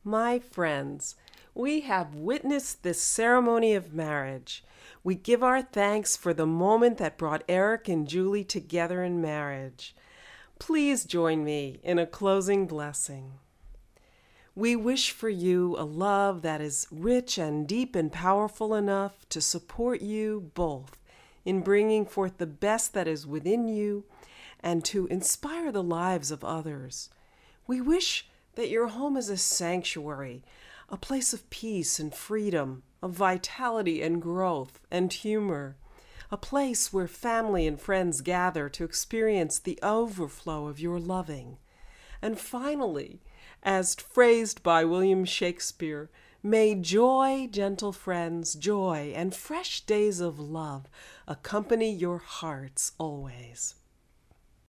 My friends, we have witnessed this ceremony of marriage. We give our thanks for the moment that brought Eric and Julie together in marriage. Please join me in a closing blessing. We wish for you a love that is rich and deep and powerful enough to support you both in bringing forth the best that is within you and to inspire the lives of others. We wish that your home is a sanctuary, a place of peace and freedom, of vitality and growth and humor, a place where family and friends gather to experience the overflow of your loving. And finally, as phrased by William Shakespeare, may joy, gentle friends, joy and fresh days of love accompany your hearts always.